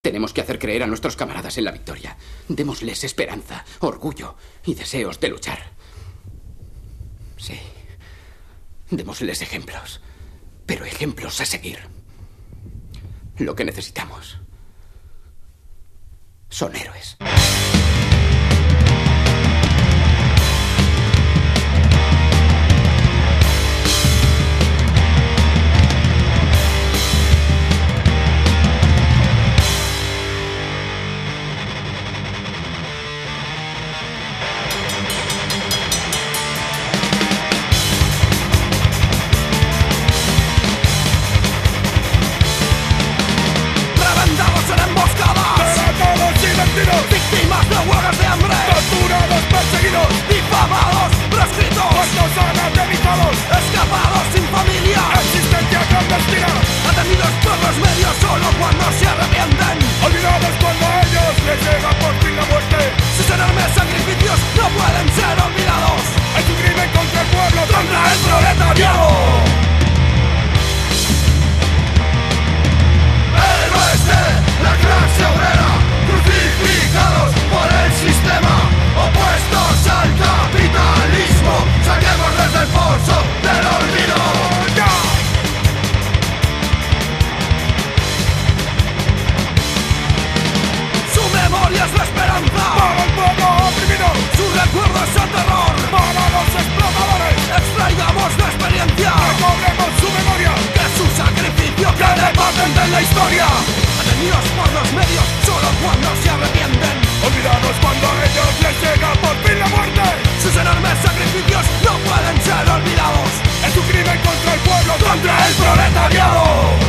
Tenemos que hacer creer a nuestros camaradas en la victoria. Démosles esperanza, orgullo y deseos de luchar. Sí. Démosles ejemplos, pero ejemplos a seguir. Lo que necesitamos son héroes. Víctimas de huelgas de hambre, torturados, perseguidos, difamados, proscritos, muertos anatemizados, escapados sin familia, existencia clandestina, atendidos por los medios solo cuando se arrepienten, olvidados cuando a ellos les llega por fin la muerte. Sus enormes sacrificios no pueden ser olvidados. Es un crimen contra el pueblo, contra el proletariado. Héroes de la clase obrera, crucificados por el sistema, opuestos al capitalismo, saquemos desde el pozo del olvido. ¡Ya! Su memoria es la esperanza para el pueblo oprimido, su recuerdo es el terror para los explotadores. Extraigamos la experiencia, recobremos su memoria, que su sacrificio quede patente en la historia. Atendidos por los medios solo cuando se arrepienten, olvidados cuando a ellos les llega por fin la muerte. Sus enormes sacrificios no pueden ser olvidados. Es un crimen contra el pueblo, contra el proletariado.